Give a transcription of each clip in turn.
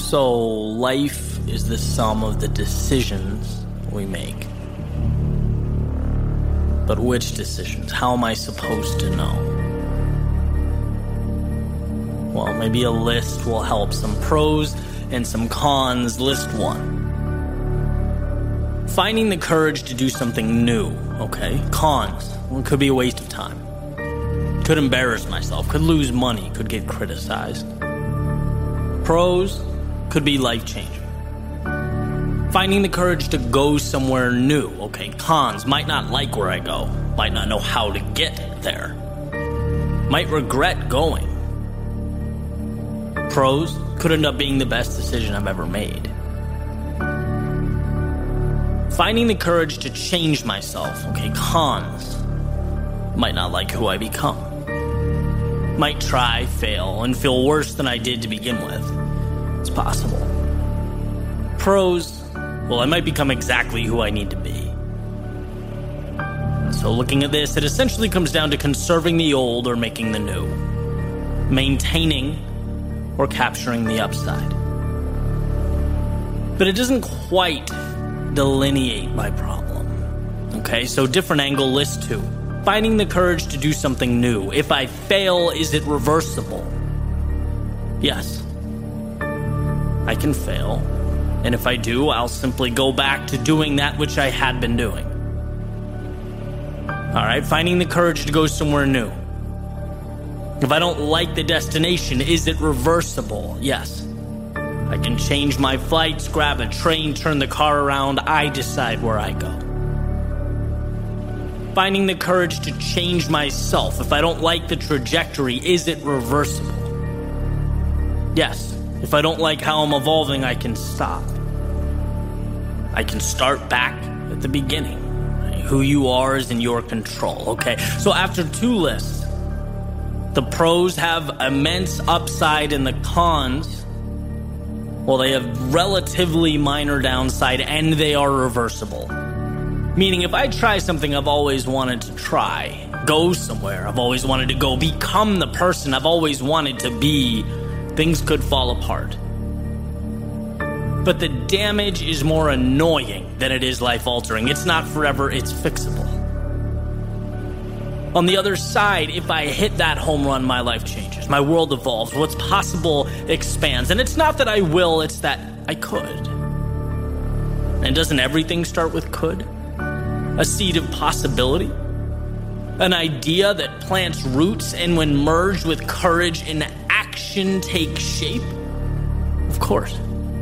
So, life is the sum of the decisions we make. But which decisions? How am I supposed to know? Well, maybe a list will help. Some pros and some cons. List 1. Finding the courage to do something new, okay? Cons. Well, it could be a waste of time. Could embarrass myself. Could lose money. Could get criticized. Pros could be life-changing. Finding the courage to go somewhere new, okay? Cons, might not like where I go. Might not know how to get there. Might regret going. Pros, could end up being the best decision I've ever made. Finding the courage to change myself, okay? Cons, might not like who I become. Might try, fail, and feel worse than I did to begin with. It's possible. Pros, well, I might become exactly who I need to be. So looking at this, it essentially comes down to conserving the old or making the new. Maintaining or capturing the upside. But it doesn't quite delineate my problem. Okay, so different angle, list 2. Finding the courage to do something new. If I fail, is it reversible? Yes. I can fail. And if I do, I'll simply go back to doing that which I had been doing. Alright, finding the courage to go somewhere new. If I don't like the destination, is it reversible? Yes. I can change my flights, grab a train, turn the car around. I decide where I go. Finding the courage to change myself. If I don't like the trajectory, is it reversible? Yes. If I don't like how I'm evolving, I can stop. I can start back at the beginning. Who you are is in your control, okay? So after 2 lists, the pros have immense upside and the cons, well, they have relatively minor downside and they are reversible. Meaning if I try something I've always wanted to try, go somewhere I've always wanted to go, become the person I've always wanted to be, things could fall apart. But the damage is more annoying than it is life-altering. It's not forever, it's fixable. On the other side, if I hit that home run, my life changes. My world evolves. What's possible expands. And it's not that I will, it's that I could. And doesn't everything start with could? A seed of possibility? An idea that plants roots and when merged with courage and action takes shape? Of course.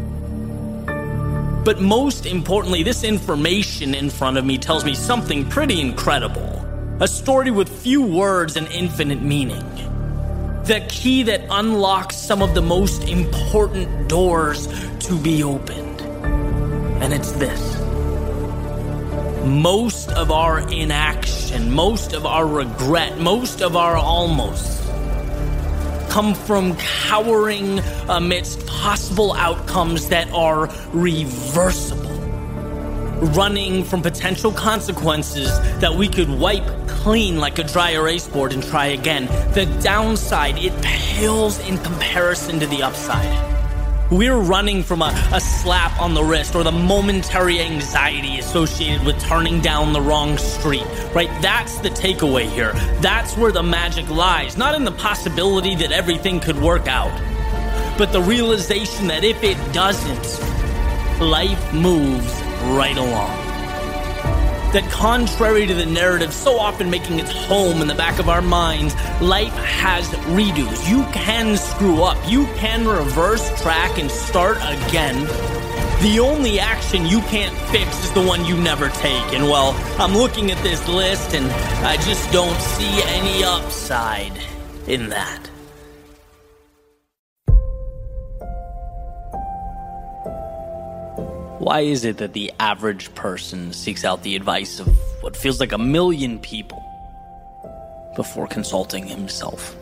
But most importantly, this information in front of me tells me something pretty incredible. A story with few words and infinite meaning. The key that unlocks some of the most important doors to be opened. And it's this. Most of our inaction, most of our regret, most of our almost come from cowering amidst possible outcomes that are reversible. Running from potential consequences that we could wipe clean like a dry erase board and try again. The downside, it pales in comparison to the upside. We're running from a slap on the wrist or the momentary anxiety associated with turning down the wrong street, right? That's the takeaway here. That's where the magic lies, not in the possibility that everything could work out, but the realization that if it doesn't, life moves right along. That contrary to the narrative so often making its home in the back of our minds, life has redos. You can screw up. You can reverse track and start again. The only action you can't fix is the one you never take. And well, I'm looking at this list and I just don't see any upside in that. Why is it that the average person seeks out the advice of what feels like 1 million people before consulting himself?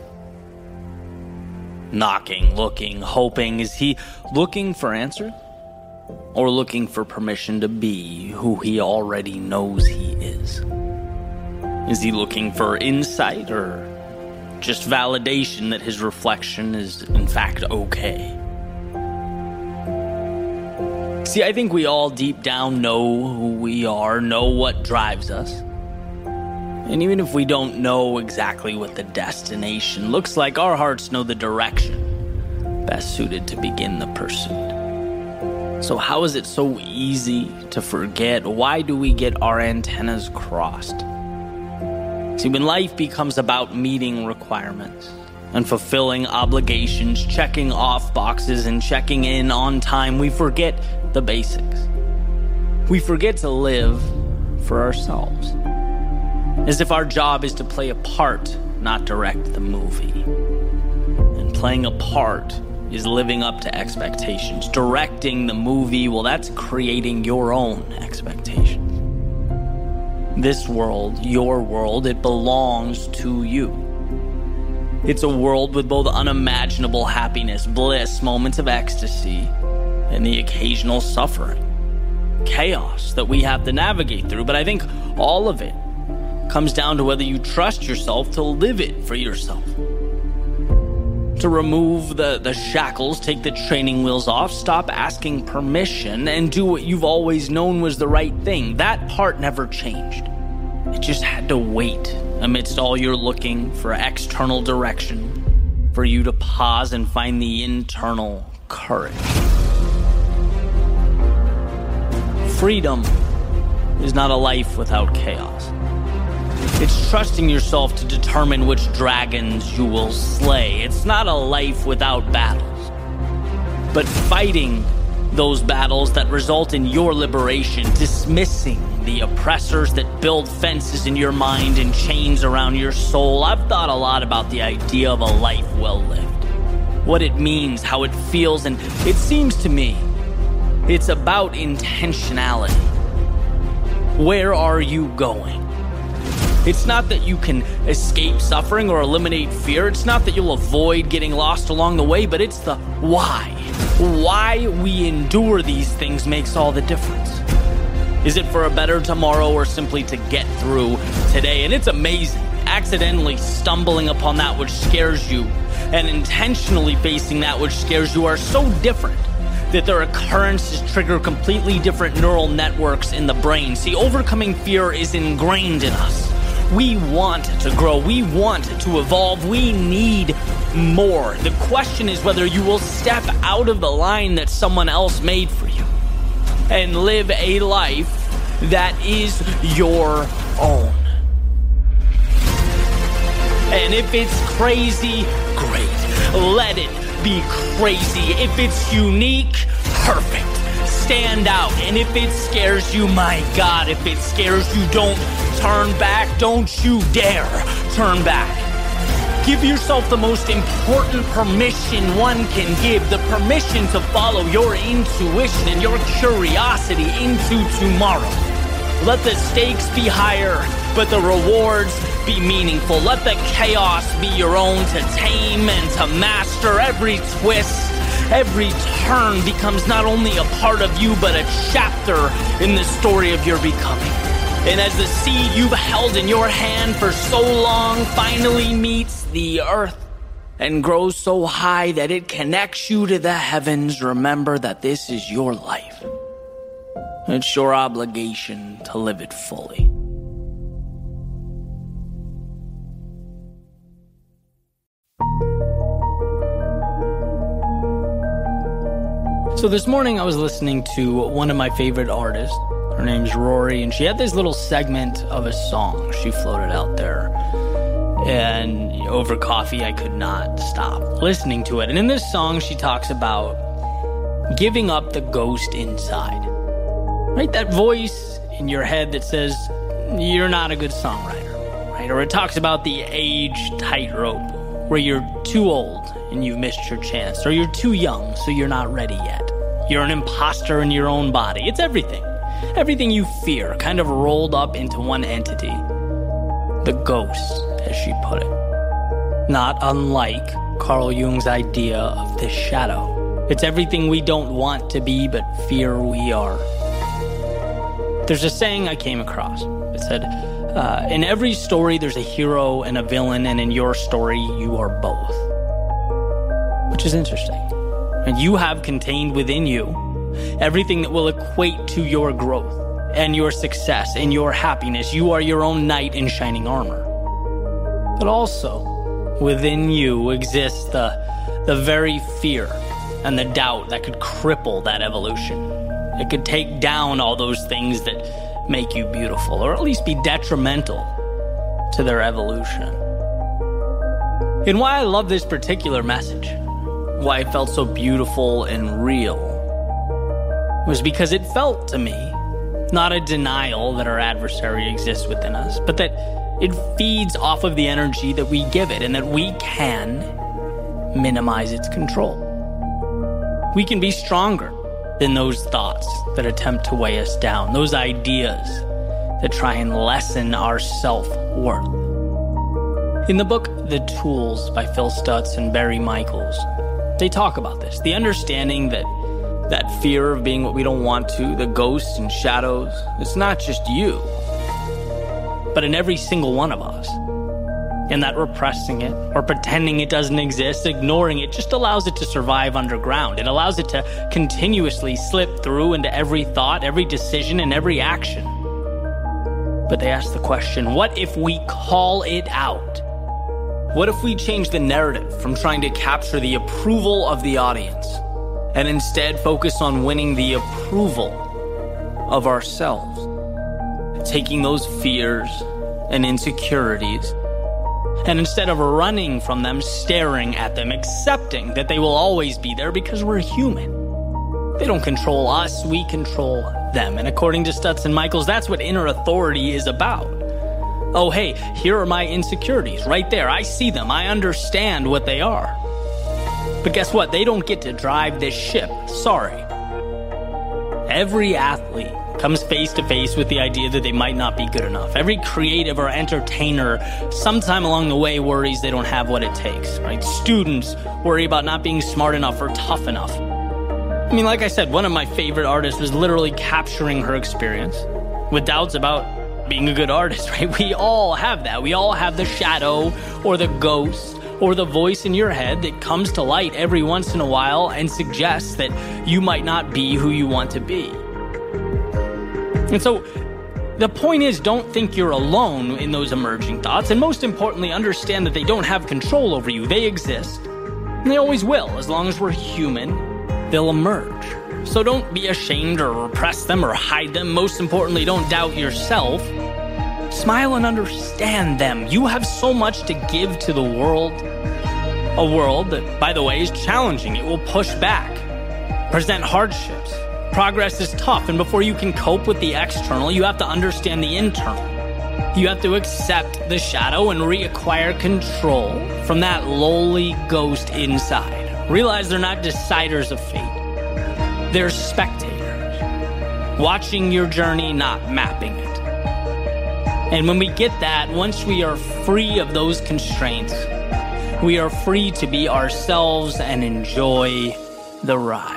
Knocking, looking, hoping. Is he looking for answers? Or looking for permission to be who he already knows he is? Is he looking for insight or just validation that his reflection is in fact okay? See, I think we all deep down know who we are, know what drives us. And even if we don't know exactly what the destination looks like, our hearts know the direction best suited to begin the pursuit. So how is it so easy to forget? Why do we get our antennas crossed? See, when life becomes about meeting requirements and fulfilling obligations, checking off boxes and checking in on time, we forget the basics. We forget to live for ourselves, as if our job is to play a part, not direct the movie. And playing a part is living up to expectations. Directing the movie, well, that's creating your own expectations. This world, your world, it belongs to you. It's a world with both unimaginable happiness, bliss, moments of ecstasy, and the occasional suffering, chaos that we have to navigate through. But I think all of it comes down to whether you trust yourself to live it for yourself. To remove the shackles, take the training wheels off, stop asking permission, and do what you've always known was the right thing. That part never changed. It just had to wait amidst all your looking for external direction, for you to pause and find the internal courage. Freedom is not a life without chaos. It's trusting yourself to determine which dragons you will slay. It's not a life without battles, but fighting those battles that result in your liberation, dismissing the oppressors that build fences in your mind and chains around your soul. I've thought a lot about the idea of a life well lived, what it means, how it feels, and it seems to me it's about intentionality. Where are you going? It's not that you can escape suffering or eliminate fear. It's not that you'll avoid getting lost along the way, but it's the why. Why we endure these things makes all the difference. Is it for a better tomorrow or simply to get through today? And it's amazing, accidentally stumbling upon that which scares you and intentionally facing that which scares you are so different that their occurrences trigger completely different neural networks in the brain. See, overcoming fear is ingrained in us. We want to grow. We want to evolve. We need more. The question is whether you will step out of the line that someone else made for you and live a life that is your own. And if it's crazy, great. Let it be crazy. If it's unique, perfect. Stand out. And if it scares you, my God, if it scares you, don't turn back. Don't you dare turn back. Give yourself the most important permission one can give, the permission to follow your intuition and your curiosity into tomorrow. Let the stakes be higher, but the rewards be meaningful. Let the chaos be your own to tame and to master. Every twist, every turn becomes not only a part of you, but a chapter in the story of your becoming. And as the seed you've held in your hand for so long finally meets the earth and grows so high that it connects you to the heavens, remember that this is your life. It's your obligation to live it fully. So this morning I was listening to one of my favorite artists. Her name's Rory, and she had this little segment of a song she floated out there. And over coffee, I could not stop listening to it. And in this song, she talks about giving up the ghost inside. Right? That voice in your head that says, you're not a good songwriter. Right? Or it talks about the age tightrope, where you're too old and you've missed your chance. Or you're too young, so you're not ready yet. You're an imposter in your own body. It's everything. Everything you fear kind of rolled up into one entity. The ghost, as she put it. Not unlike Carl Jung's idea of the shadow. It's everything we don't want to be, but fear we are. There's a saying I came across. It said, in every story there's a hero and a villain, and in your story you are both. Which is interesting. And you have contained within you everything that will equate to your growth and your success and your happiness. You are your own knight in shining armor. But also, within you exists the very fear and the doubt that could cripple that evolution. It could take down all those things that make you beautiful, or at least be detrimental to their evolution. And why I love this particular message, why it felt so beautiful and real, was because it felt to me not a denial that our adversary exists within us, but that it feeds off of the energy that we give it and that we can minimize its control. We can be stronger than those thoughts that attempt to weigh us down, those ideas that try and lessen our self-worth. In the book The Tools by Phil Stutz and Barry Michaels, they talk about this, the understanding that fear of being what we don't want to, the ghosts and shadows, it's not just you, but in every single one of us. And that repressing it or pretending it doesn't exist, ignoring it, just allows it to survive underground. It allows it to continuously slip through into every thought, every decision, and every action. But they ask the question, what if we call it out? What if we change the narrative from trying to capture the approval of the audience and instead focus on winning the approval of ourselves? Taking those fears and insecurities, and instead of running from them, staring at them, accepting that they will always be there because we're human. They don't control us, we control them. And according to Stutz and Michaels, that's what inner authority is about. Oh, hey, here are my insecurities right there. I see them. I understand what they are. But guess what? They don't get to drive this ship. Sorry. Every athlete comes face to face with the idea that they might not be good enough. Every creative or entertainer sometime along the way worries they don't have what it takes, right? Students worry about not being smart enough or tough enough. I mean, like I said, one of my favorite artists was literally capturing her experience with doubts about being a good artist, right? We all have that. We all have the shadow or the ghost or the voice in your head that comes to light every once in a while and suggests that you might not be who you want to be. And so the point is, don't think you're alone in those emerging thoughts. And most importantly, understand that they don't have control over you. They exist. And they always will. As long as we're human, they'll emerge. So don't be ashamed or repress them or hide them. Most importantly, don't doubt yourself. Smile and understand them. You have so much to give to the world. A world that, by the way, is challenging. It will push back, present hardships. Progress is tough, and before you can cope with the external, you have to understand the internal. You have to accept the shadow and reacquire control from that lowly ghost inside. Realize they're not deciders of fate. They're spectators, watching your journey, not mapping it. And when we get that, once we are free of those constraints, we are free to be ourselves and enjoy the ride.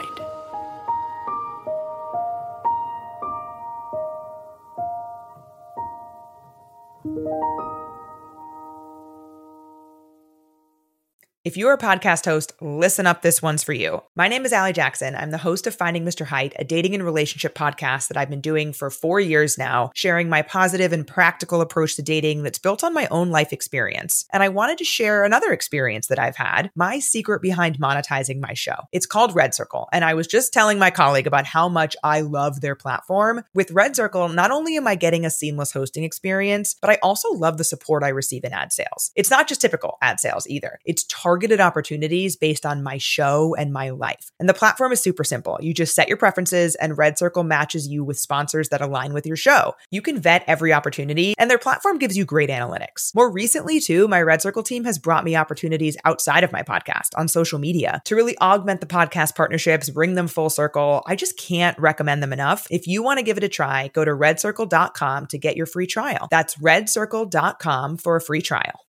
If you're a podcast host, listen up, this one's for you. My name is Allie Jackson. I'm the host of Finding Mr. Height, a dating and relationship podcast that I've been doing for 4 years now, sharing my positive and practical approach to dating that's built on my own life experience. And I wanted to share another experience that I've had, my secret behind monetizing my show. It's called Red Circle, and I was just telling my colleague about how much I love their platform. With Red Circle, not only am I getting a seamless hosting experience, but I also love the support I receive in ad sales. It's not just typical ad sales either. It's targeted opportunities based on my show and my life. And the platform is super simple. You just set your preferences and Red Circle matches you with sponsors that align with your show. You can vet every opportunity and their platform gives you great analytics. More recently too, my Red Circle team has brought me opportunities outside of my podcast on social media to really augment the podcast partnerships, bring them full circle. I just can't recommend them enough. If you want to give it a try, go to redcircle.com to get your free trial. That's redcircle.com for a free trial.